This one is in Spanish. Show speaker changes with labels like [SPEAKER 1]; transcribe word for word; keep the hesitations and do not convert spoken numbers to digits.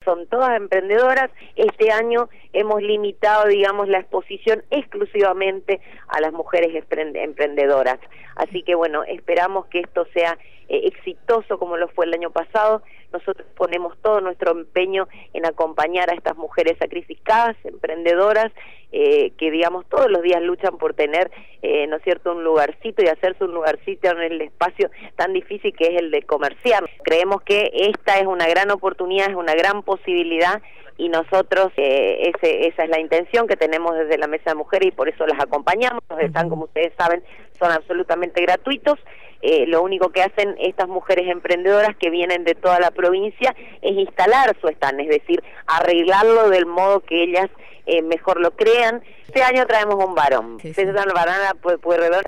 [SPEAKER 1] son todas emprendedoras. Este año hemos limitado, digamos, la exposición exclusivamente a las mujeres emprendedoras. Así que bueno, esperamos que esto sea eh, exitoso como lo fue el año pasado. Nosotros ponemos todo nuestro empeño en acompañar a estas mujeres sacrificadas, emprendedoras, eh, que digamos todos los días luchan por tener, eh, ¿no es cierto?, un lugarcito y hacerse un lugarcito en el espacio tan difícil que es el de comerciar. Creemos que esta es una gran oportunidad, es una gran posibilidad, y nosotros, eh, ese, esa es la intención que tenemos desde la Mesa de Mujeres, y por eso las acompañamos. Los están, como ustedes saben, son absolutamente gratuitos. Eh, lo único que hacen estas mujeres emprendedoras que vienen de toda la provincia es instalar su stand, es decir, arreglarlo del modo que ellas eh, mejor lo crean. Este año traemos un varón,
[SPEAKER 2] sí, sí.
[SPEAKER 1] César Barana Pueyrredón,